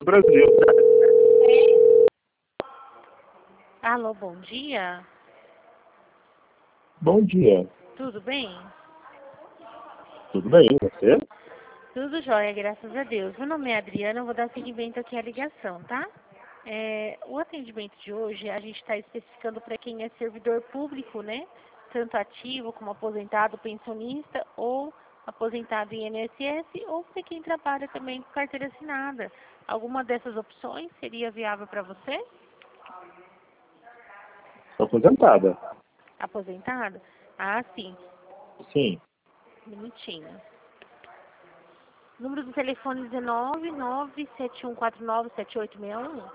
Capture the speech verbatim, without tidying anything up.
Brasil. Alô, bom dia. Bom dia. Tudo bem? Tudo bem, e você? Tudo jóia, graças a Deus. Meu nome é Adriana, eu vou dar seguimento aqui à ligação, tá? É, o atendimento de hoje, a gente está especificando para quem é servidor público, né? Tanto ativo como aposentado, pensionista ou aposentado em I N S S, ou para quem trabalha também com carteira assinada. Alguma dessas opções seria viável para você? Estou aposentada. Aposentado? Ah, sim. Sim. Minutinho. Número do telefone dezenove, nove sete um quatro nove, sete oito seis um.